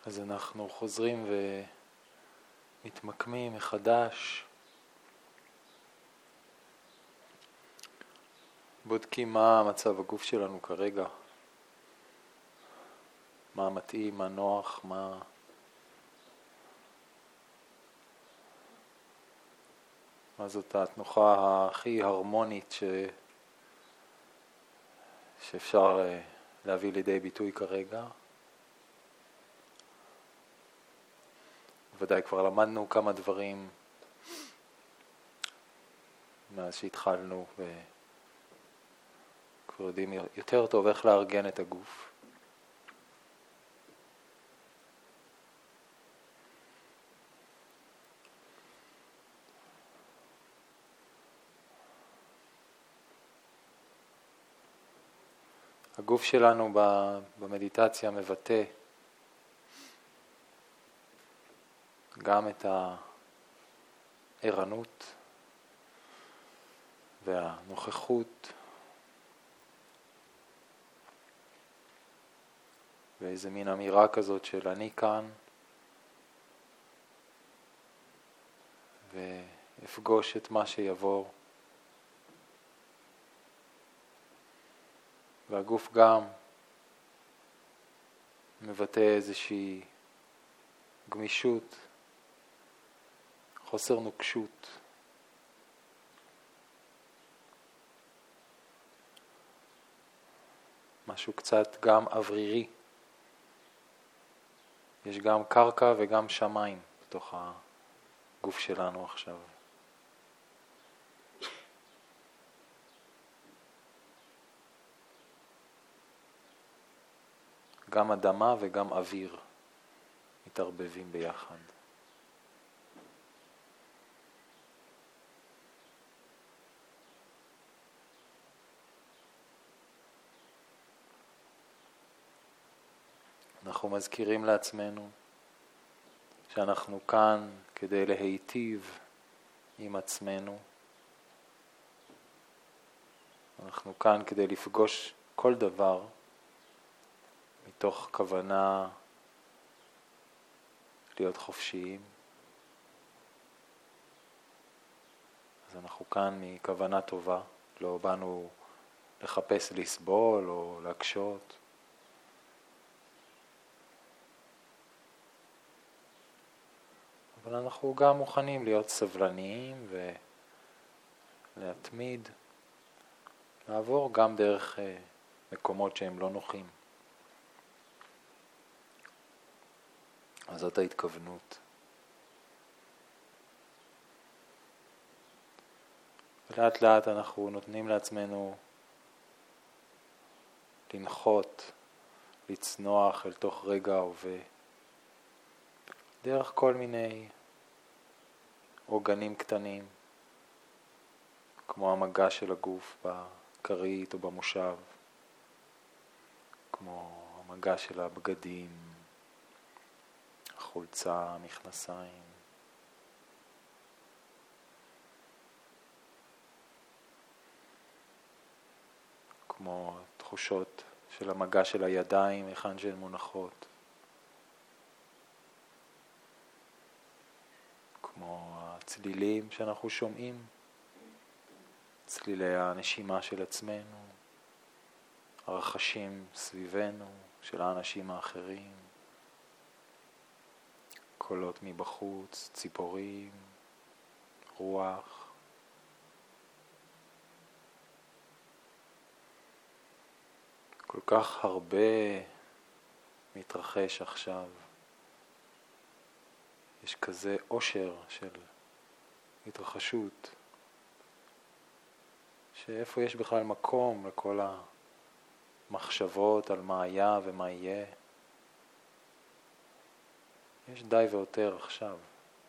אז אנחנו חוזרים ומתמקמים מחדש, בודקים מה מצב הגוף שלנו כרגע, מה מתאים, מה נוח, מה זאת התנוחה הכי הרמונית שאפשר להביא לידי ביטוי כרגע. ודאי כבר למדנו כמה דברים מאז שהתחלנו וכבר יודעים יותר טוב איך לארגן את הגוף. הגוף שלנו במדיטציה מבטא גם את הערנות והנוכחות ואיזה מין אמירה כזאת של אני כאן ואפגוש את מה שיבוא. והגוף גם מבטא איזושהי גמישות, חוסר נוקשות. משהו קצת גם אוורירי. יש גם קרקע וגם שמיים בתוך הגוף שלנו עכשיו. גם אדמה וגם אוויר מתערבבים ביחד. אנחנו מזכירים לעצמנו שאנחנו כאן כדי להיטיב עם עצמנו. אנחנו כאן כדי לפגוש כל דבר מתוך כוונה להיות חופשיים. אז אנחנו כאן מכוונה טובה, לא באנו לחפש לסבול או להקשות. אבל אנחנו גם מוכנים להיות סבלניים ולהתמיד, לעבור גם דרך מקומות שהם לא נוחים. אז זאת ההתכוונות. ולאט לאט אנחנו נותנים לעצמנו לנחות, לצנוח אל תוך רגע ההווה, דרך כל מיני עוגנים קטנים, כמו המגע של הגוף בכרית או במושב, כמו המגע של הבגדים, החולצה, המכנסיים. כמו תחושות של המגע של הידיים, היכן שהן מונחות. כמו הצלילים שאנחנו שומעים, צלילי הנשימה של עצמנו, הרחשים סביבנו, של האנשים האחרים. קולות מבחוץ, ציפורים, רוח. כל כך הרבה מתרחש עכשיו. יש כזה עושר של התרחשות, שאיפה יש בכלל מקום לכל המחשבות על מה היה ומה יהיה. יש די ויותר עכשיו.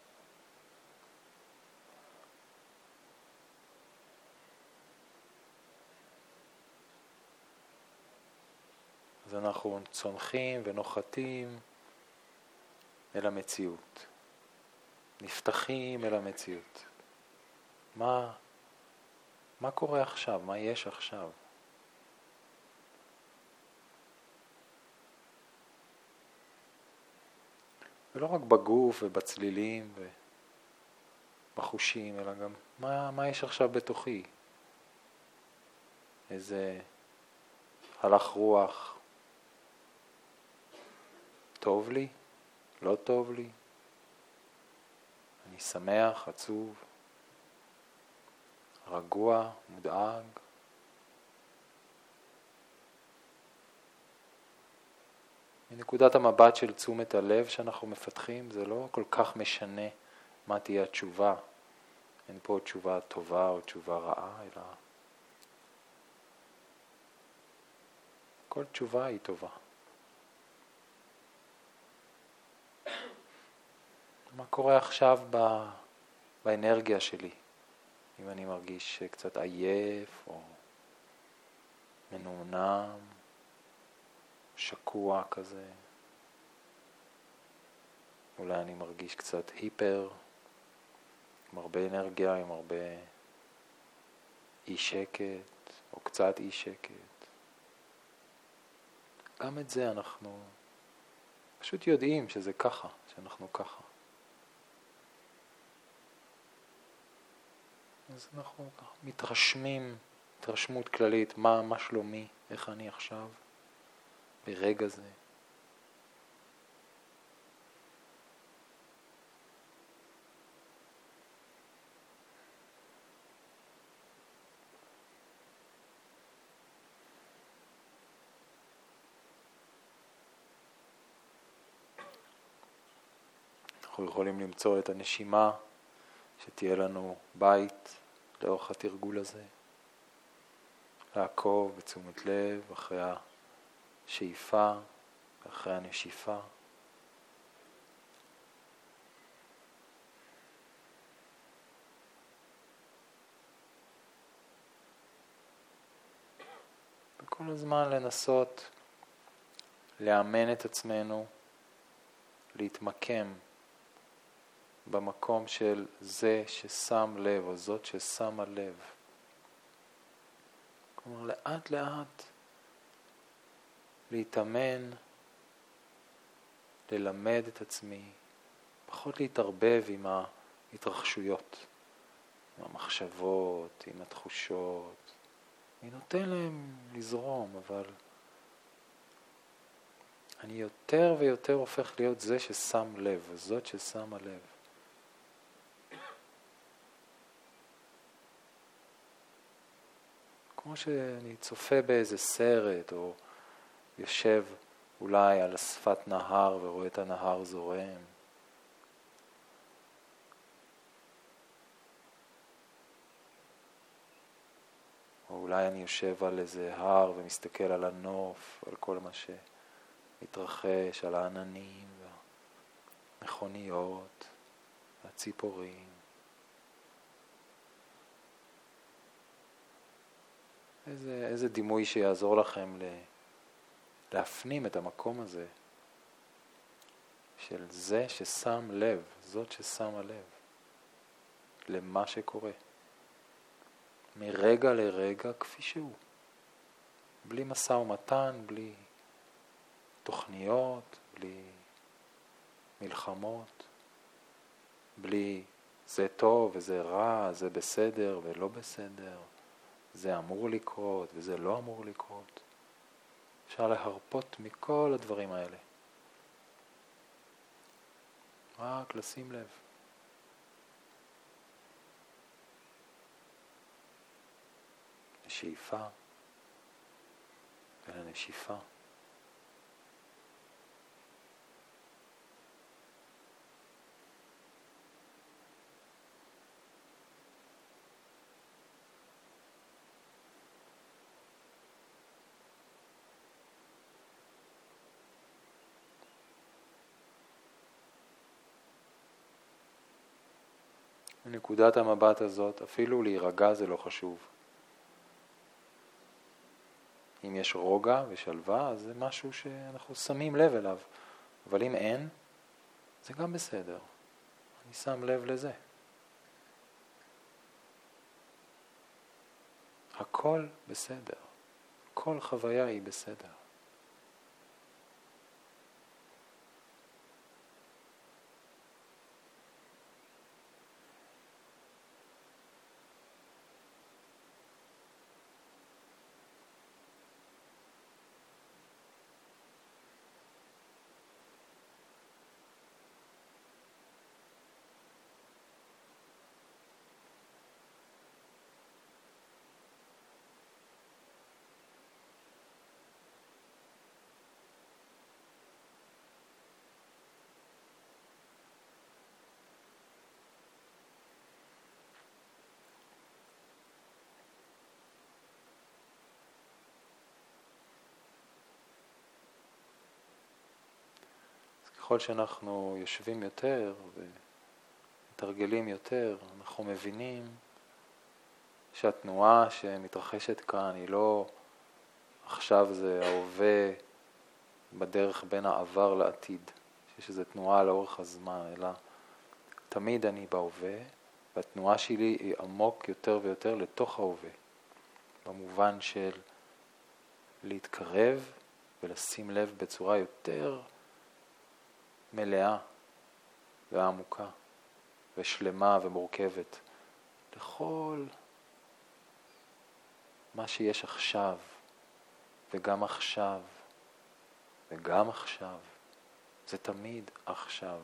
אז אנחנו צונחים ונוחתים אל המציאות. נפתחים אל המציאות. מה קורה עכשיו? מה יש עכשיו? ולא רק בגוף ובצלילים ובחושים, אלא גם מה יש עכשיו בתוכי. איזה הלך רוח, טוב לי, לא טוב לי, אני שמח, עצוב, רגוע, מודאג. מנקודת המבט של תשומת הלב שאנחנו מפתחים, זה לא כל כך משנה מה תהיה התשובה. אין פה תשובה טובה או תשובה רעה, אלא כל תשובה היא טובה. מה קורה עכשיו באנרגיה שלי? אם אני מרגיש קצת עייף או מנומנם, שקוע כזה. אולי אני מרגיש קצת היפר, עם הרבה אנרגיה, עם הרבה אי שקט, או קצת אי שקט. גם את זה אנחנו פשוט יודעים שזה ככה, שאנחנו ככה. אז אנחנו מתרשמים, התרשמות כללית, מה שלומי, איך אני עכשיו, ברגע זה. אנחנו יכולים למצוא את הנשימה, שתהיה לנו בית לאורך התרגול הזה. לעקוב בתשומת לב אחרי השאיפה, אחרי הנשיפה. וכל הזמן לנסות לאמן את עצמנו, להתמקם במקום של זה ששם לב, או זאת ששמה לב. כלומר, לאט לאט להתאמן, ללמד את עצמי, פחות להתערבב עם ההתרחשויות, עם המחשבות, עם התחושות. אני נותן להם לזרום, אבל אני יותר ויותר הופך להיות זה ששם לב, זאת ששמה לב. כמו שאני צופה באיזה סרט, או יושב אולי על שפת נהר ורואה את הנהר זורם. או אולי אני יושב על איזה הר ומסתכל על הנוף, על כל מה שמתרחש, על העננים והמכוניות והציפורים. איזה דימוי שיעזור לכם להפנים את המקום הזה של זה ששם לב, זאת ששמה לב למה שקורה. מרגע לרגע כפי שהוא. בלי משא ומתן, בלי תוכניות, בלי מלחמות, בלי זה טוב וזה רע, זה בסדר ולא בסדר. זה אמור לקרות וזה לא אמור לקרות. אפשר להרפות מכל הדברים האלה. רק לשים לב. לשאיפה ולנשיפה. מנקודת המבט הזאת, אפילו להירגע זה לא חשוב. אם יש רוגע ושלווה, אז זה משהו שאנחנו שמים לב אליו. אבל אם אין, זה גם בסדר. אני שם לב לזה. הכל בסדר. כל חוויה היא בסדר. ככל שאנחנו יושבים יותר ומתרגלים יותר, אנחנו מבינים שהתנועה שמתרחשת כאן היא לא עכשיו זה ההווה בדרך בין העבר לעתיד, שיש איזו תנועה לאורך הזמן, אלא תמיד אני בהווה, והתנועה שלי היא עמוק יותר ויותר לתוך ההווה, במובן של להתקרב ולשים לב בצורה יותר מלאה ועמוקה ושלמה ומורכבת לכל מה שיש עכשיו וגם עכשיו וגם עכשיו. זה תמיד עכשיו.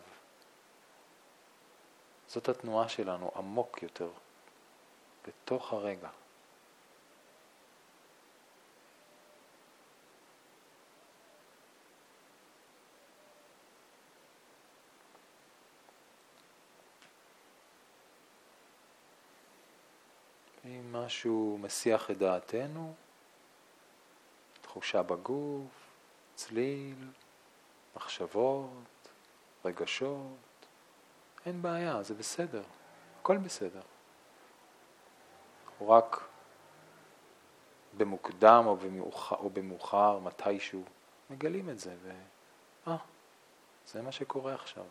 זאת התנועה שלנו עמוק יותר בתוך הרגע. אם משהו מסיח את דעתנו, תחושה בגוף, צליל, מחשבות, רגשות, אין בעיה, זה בסדר, הכל בסדר. רק במוקדם או במאוחר, מתישהו, מגלים את זה זה מה שקורה עכשיו.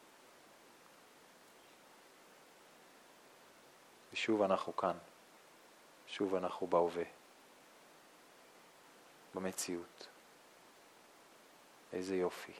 ושוב אנחנו כאן. שוב אנחנו בהווה, במציאות. איזה יופי.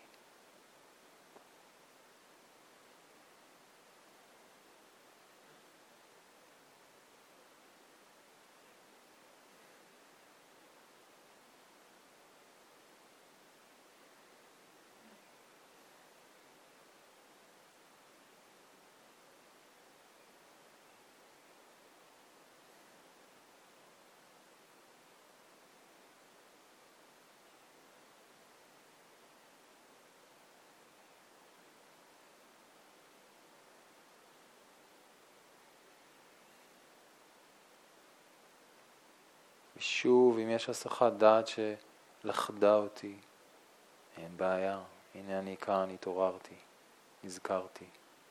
ושוב, אם יש הסחת דעת שלכדה אותי, אין בעיה. הנה אני כאן, התעוררתי, נזכרתי,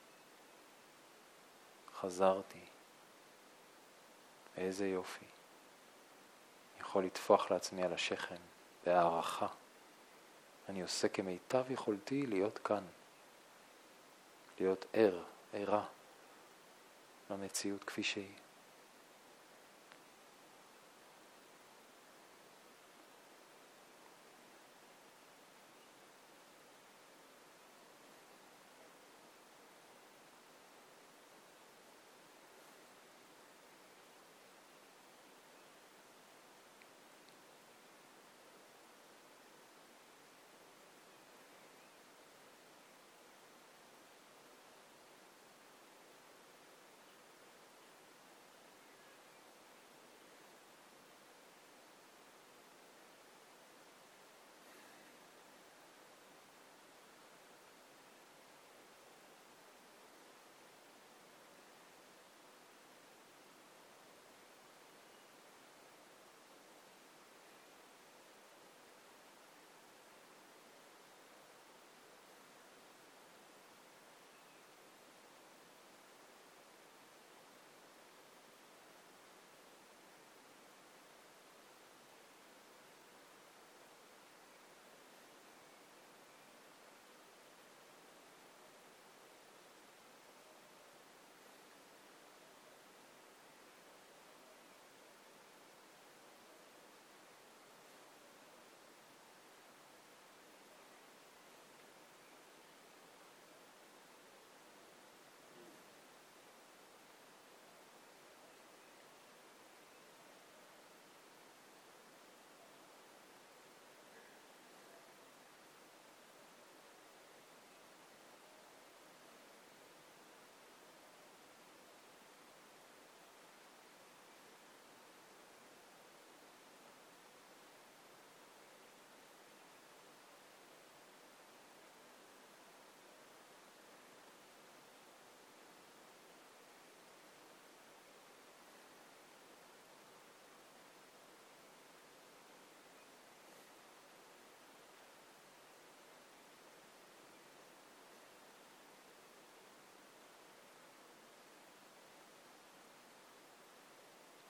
חזרתי. איזה יופי. אני יכול לטפוח לעצמי על השכם, בהערכה. אני עושה כמיטב יכולתי להיות כאן. להיות ערה, למציאות כפי שהיא.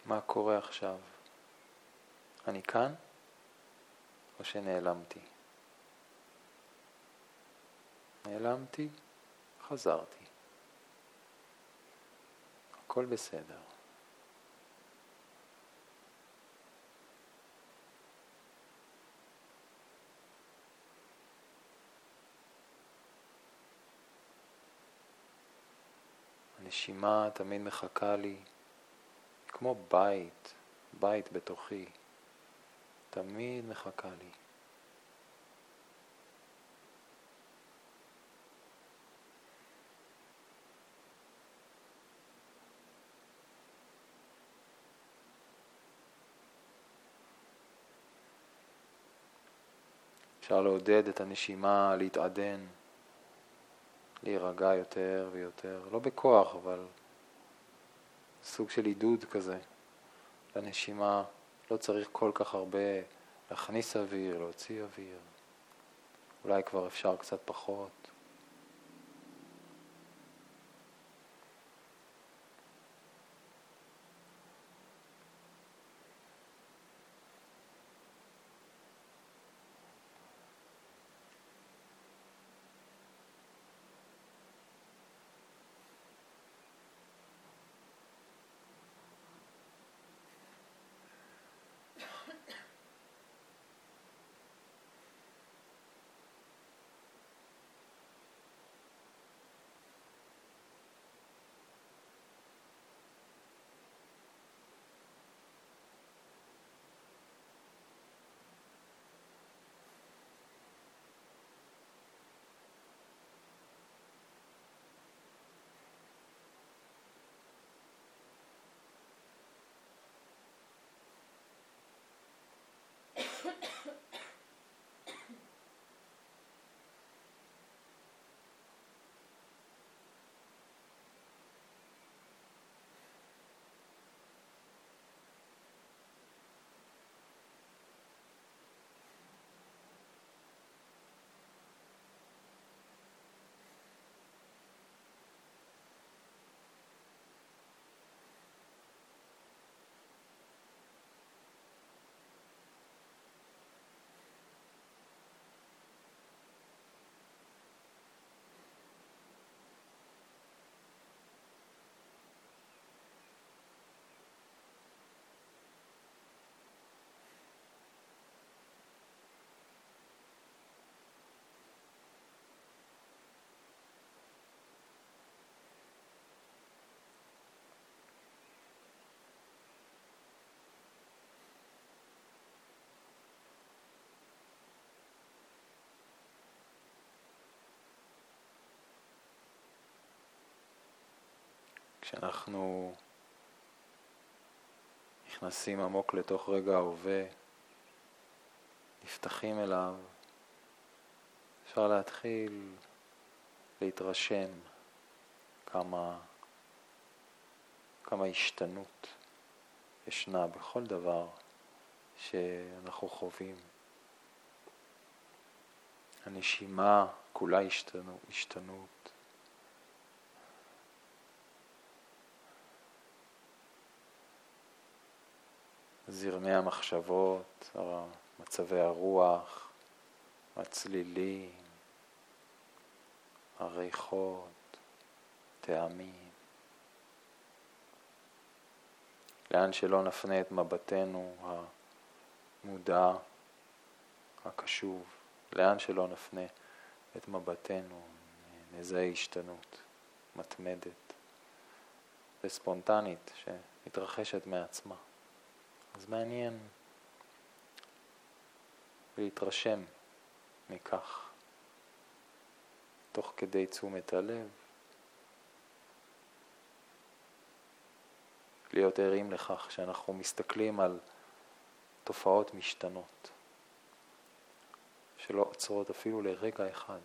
מה קורה עכשיו? אני כאן או שנעלמתי? נעלמתי, חזרתי. הכל בסדר. הנשימה תמיד מחכה לי, כמו בית בתוכי, תמיד מחכה לי. אפשר לעודד את הנשימה להתעדן, להירגע יותר ויותר, לא בכוח, אבל סוג של עידוד כזה. לנשימה לא צריך כל כך הרבה להכניס אוויר, להוציא אוויר. אולי כבר אפשר קצת פחות. כשאנחנו נכנסים עמוק לתוך רגע ההווה, נפתחים אליו, אפשר להתחיל להתרשם כמה השתנות ישנה בכל דבר שאנחנו חווים. הנשימה כולה השתנות. זרמי המחשבות, מצבי הרוח, הצלילים, הריחות, טעמים. לאן שלא נפנה את מבטנו המודע, הקשוב, לאן שלא נפנה את מבטנו, נזהה השתנות מתמדת וספונטנית שמתרחשת מעצמה. אז מעניין להתרשם מכך, תוך כדי תשומת הלב, להיות ערים לכך שאנחנו מסתכלים על תופעות משתנות, שלא עוצרות אפילו לרגע אחד.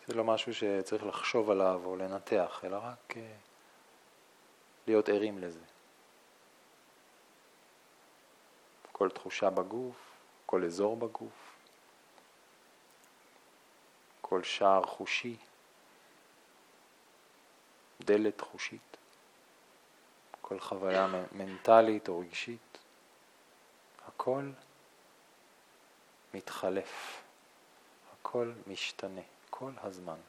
זה לא משהו שצריך לחשוב עליו או לנתח, אלא רק להיות ערים לזה. כל תחושה בגוף, כל אזור בגוף, כל שער חושי, דלת חושית, כל חוויה מנטלית או רגשית, הכל מתחלף, הכל משתנה, כל הזמן.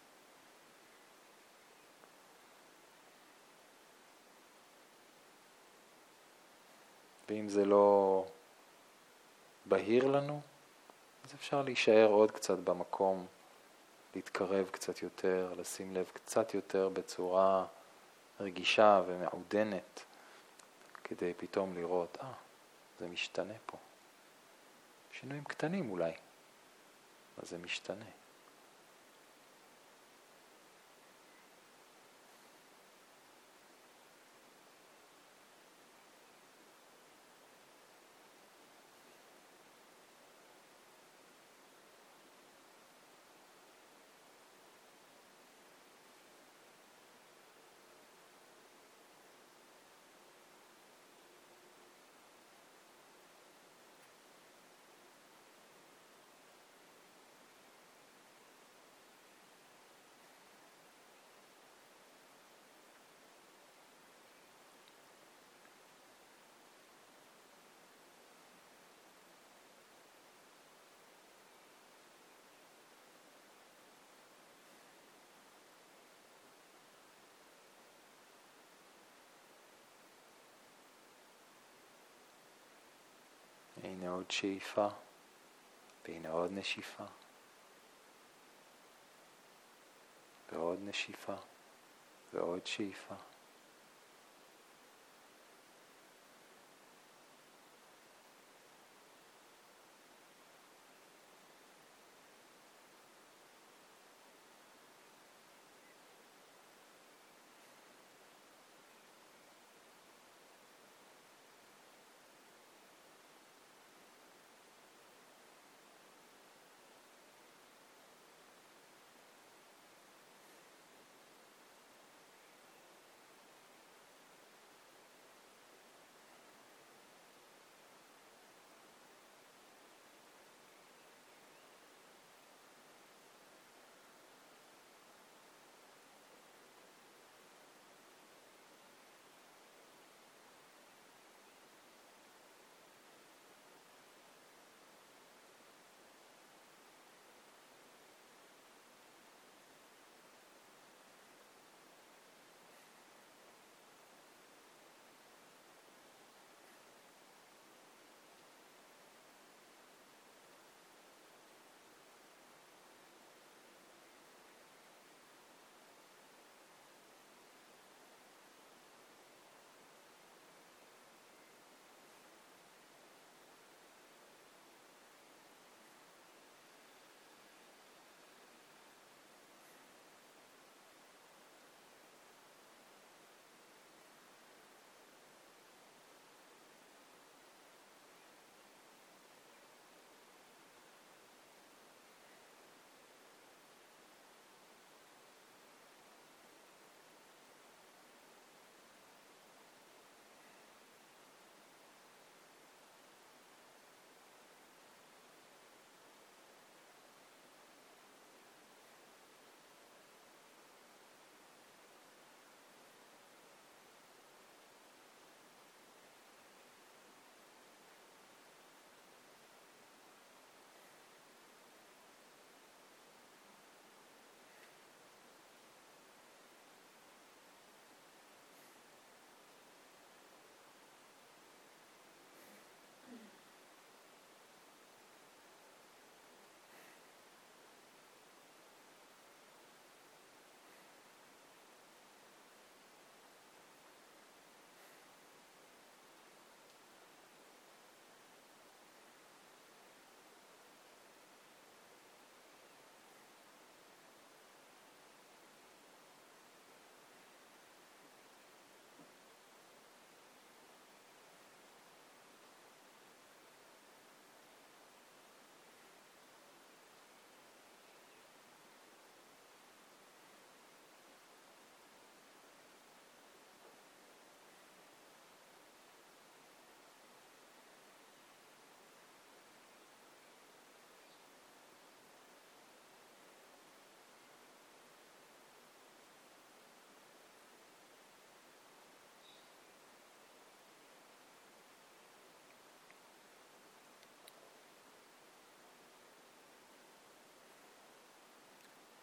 ואם זה לא בהיר לנו, אז אפשר להישאר עוד קצת במקום, להתקרב קצת יותר, לשים לב קצת יותר בצורה רגישה ומעודנת, כדי פתאום לראות, זה משתנה פה. שינויים קטנים אולי, אז זה משתנה. הנה עוד שאיפה, והנה עוד נשיפה, ועוד נשיפה, ועוד שאיפה.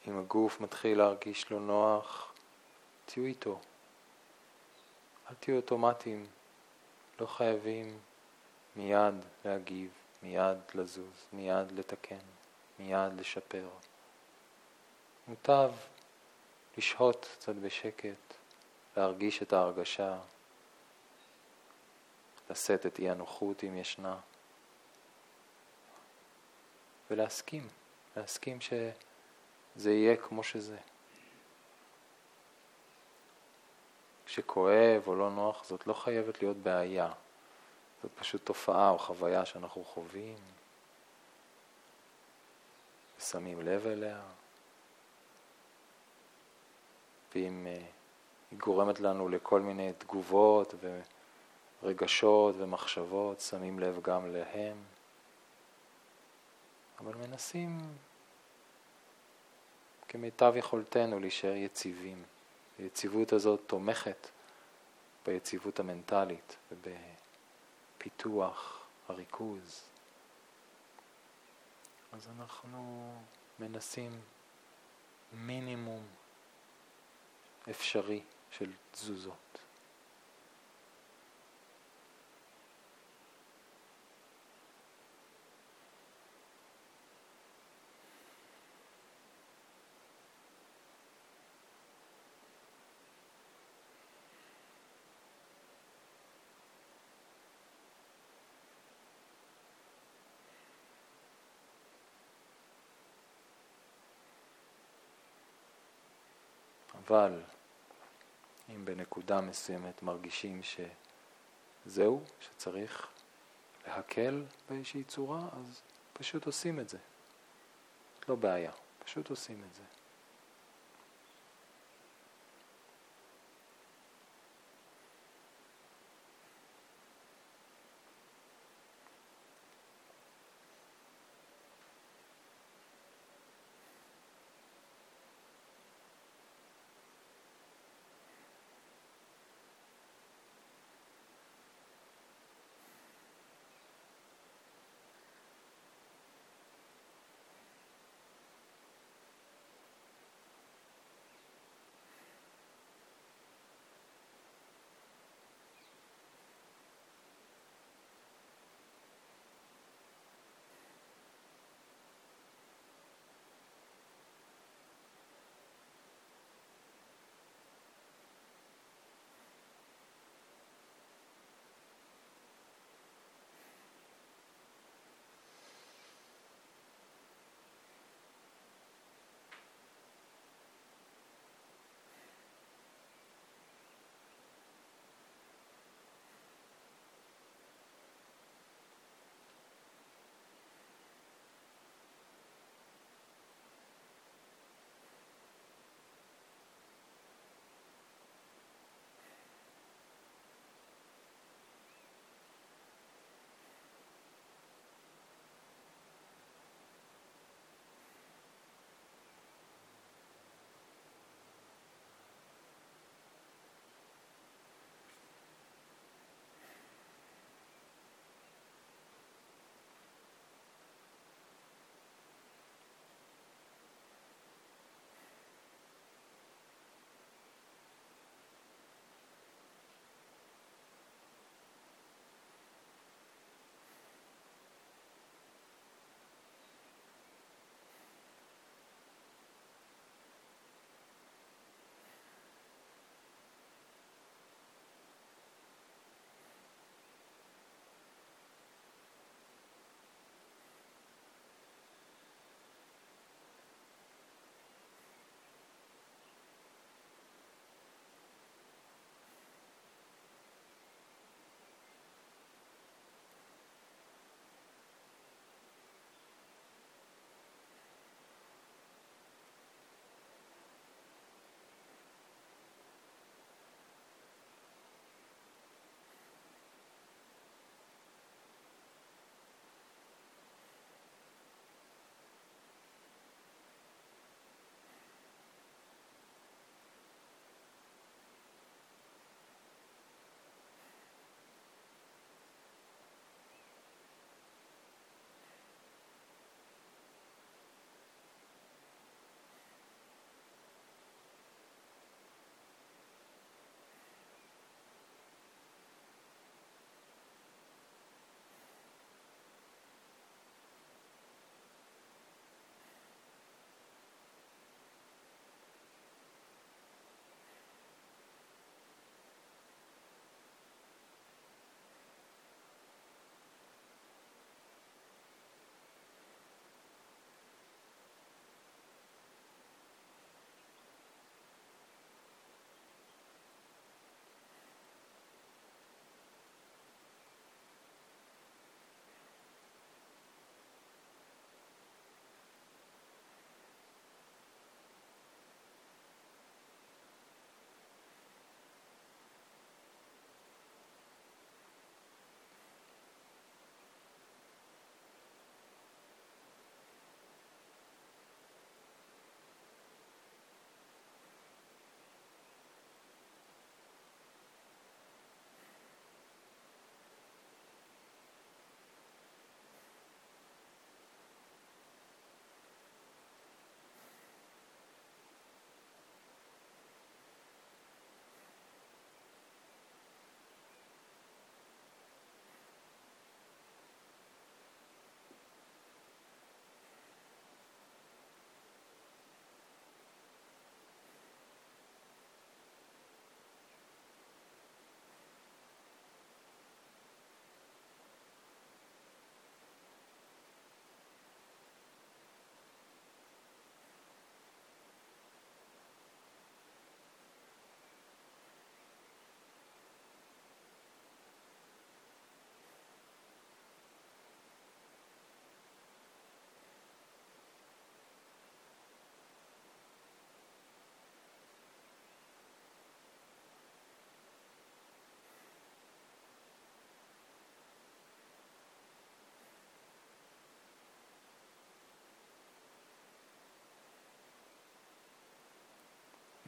אם הגוף מתחיל להרגיש לא נוח, תהיו איתו. אל תהיו אוטומטיים, לא חייבים מיד להגיב, מיד לזוז, מיד לתקן, מיד לשפר. מוטב לשהות קצת בשקט, להרגיש את ההרגשה, לשאת את אי הנוחות אם ישנה, ולהסכים, להסכים שזה יהיה כמו שזה. כשכואב או לא נוח, זאת לא חייבת להיות בעיה. זאת פשוט תופעה או חוויה שאנחנו חווים, ושמים לב אליה. ואם היא גורמת לנו לכל מיני תגובות ורגשות ומחשבות, שמים לב גם להם. אבל מנסים כמיטב יכולתנו להישאר יציבים. היציבות הזאת תומכת ביציבות המנטלית ובפיתוח הריכוז. אז אנחנו מנסים מינימום אפשרי של תזוזות. אבל אם בנקודה מסוימת מרגישים שזהו, שצריך להקל באיזושהי צורה, אז פשוט עושים את זה. לא בעיה, פשוט עושים את זה.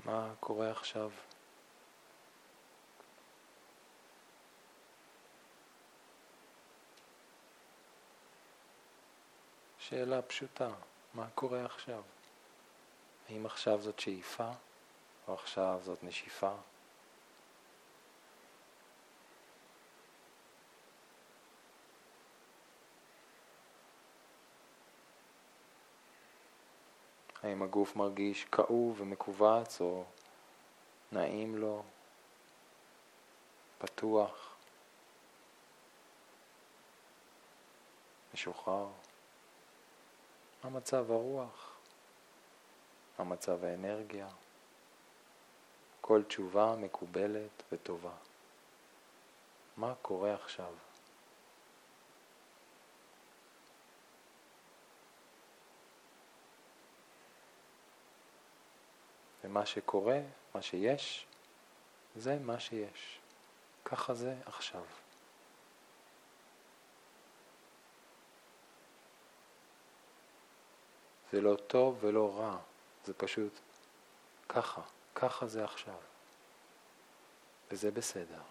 מה קורה עכשיו? שאלה פשוטה, מה קורה עכשיו? האם עכשיו זאת שאיפה, או עכשיו זאת נשיפה? האם הגוף מרגיש כאוב ומכווץ, או נעים לו, פתוח, משוחרר? מה מצב הרוח? מה מצב האנרגיה? כל תשובה מקובלת וטובה. מה קורה עכשיו? ומה שקורה, מה שיש, זה מה שיש. ככה זה עכשיו. זה לא טוב ולא רע, זה פשוט ככה, ככה זה עכשיו. וזה בסדר.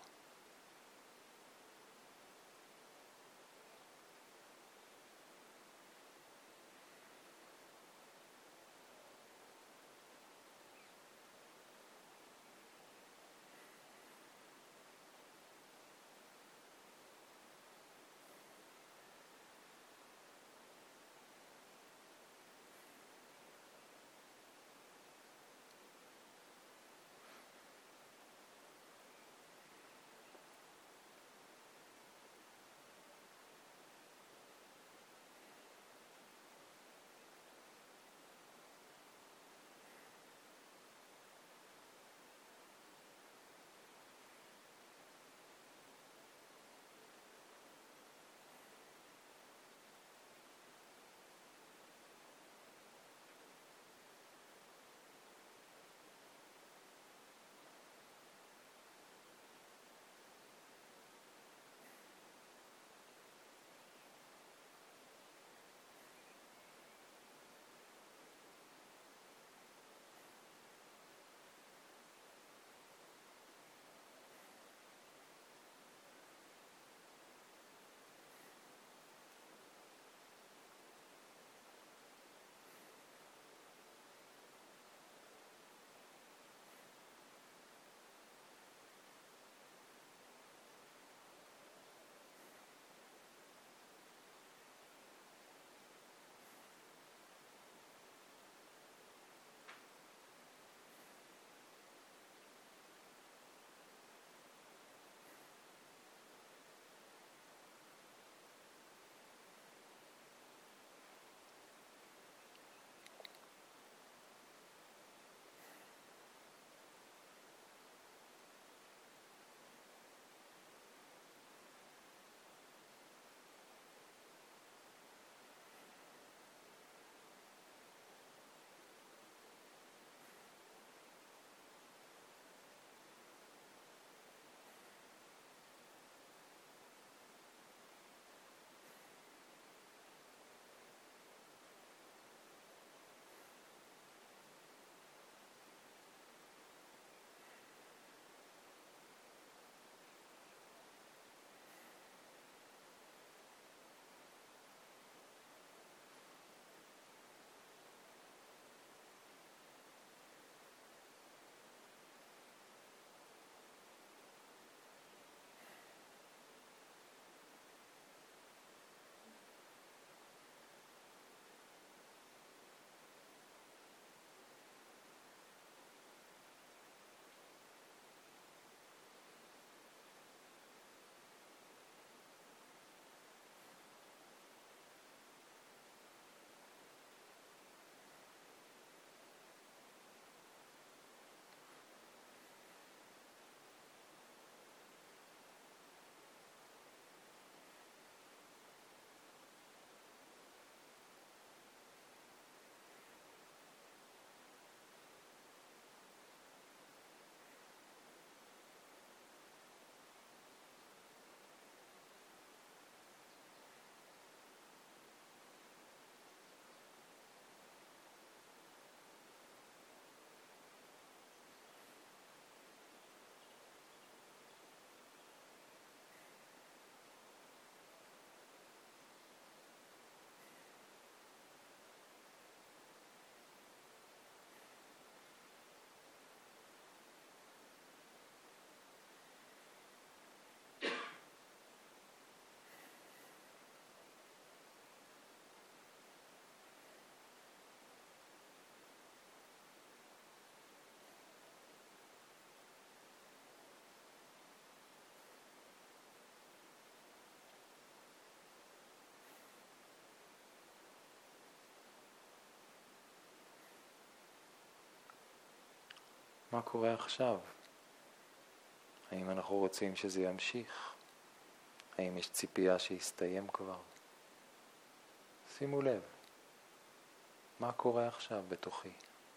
מה קורה עכשיו? האם אנחנו רוצים שזה ימשיך? האם יש ציפייה שיסתיים כבר? שימו לב, מה קורה עכשיו בתוכי?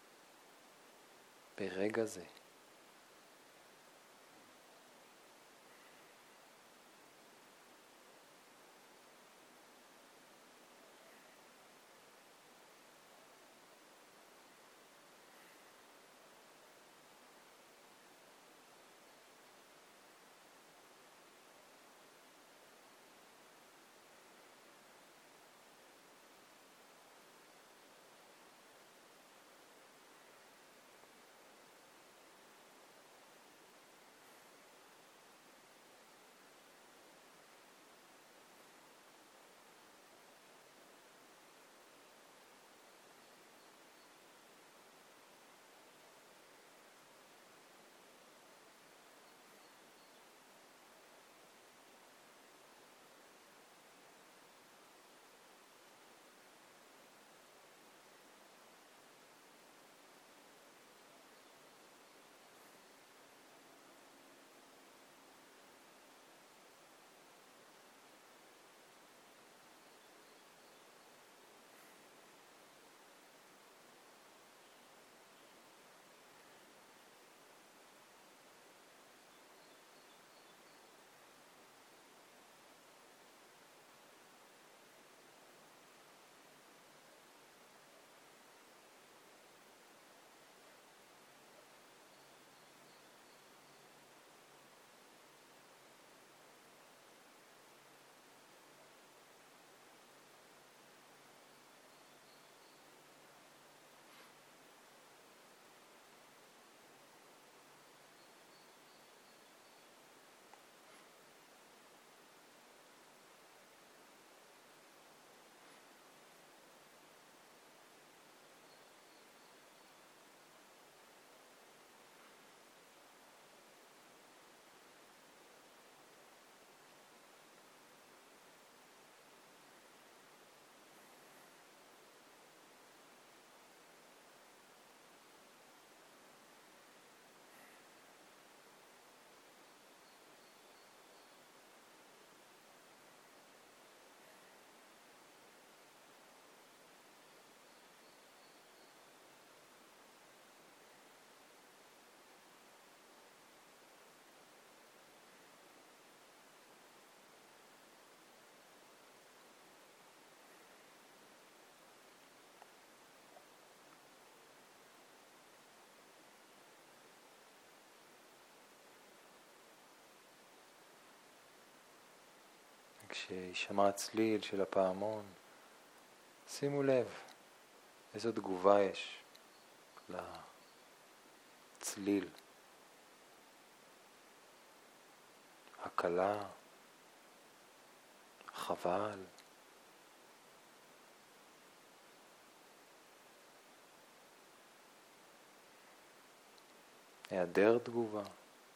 ברגע זה. כשישמע הצליל של הפעמון, שימו לב איזו תגובה יש לצליל. הקלה, חבל, היעדר תגובה.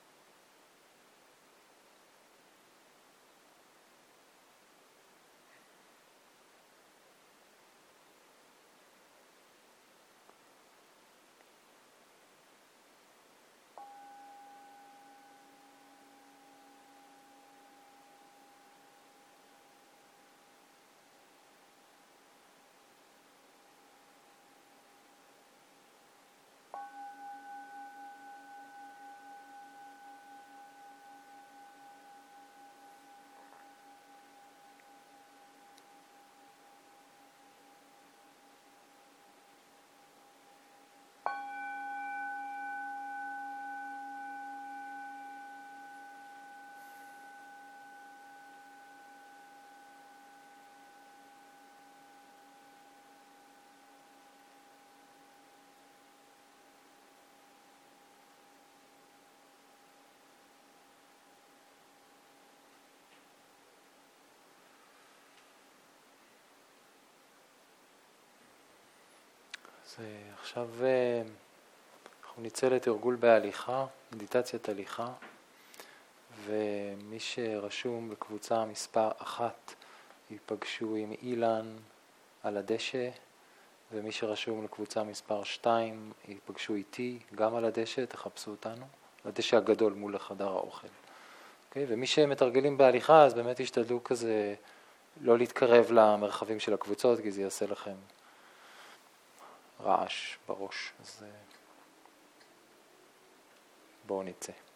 אז עכשיו אנחנו נצא לתרגול בהליכה, מדיטציית הליכה, ומי שרשום בקבוצה מספר 1 ייפגשו עם אילן על הדשא, ומי שרשום לקבוצה מספר 2, ייפגשו איתי, גם על הדשא, תחפשו אותנו, הדשא הגדול מול החדר האוכל. אוקיי? ומי שמתרגלים בהליכה, אז באמת ישתדלו כזה לא להתקרב למרחבים של הקבוצות, כי זה יעשה לכם רעש בראש. אז בואו נצא.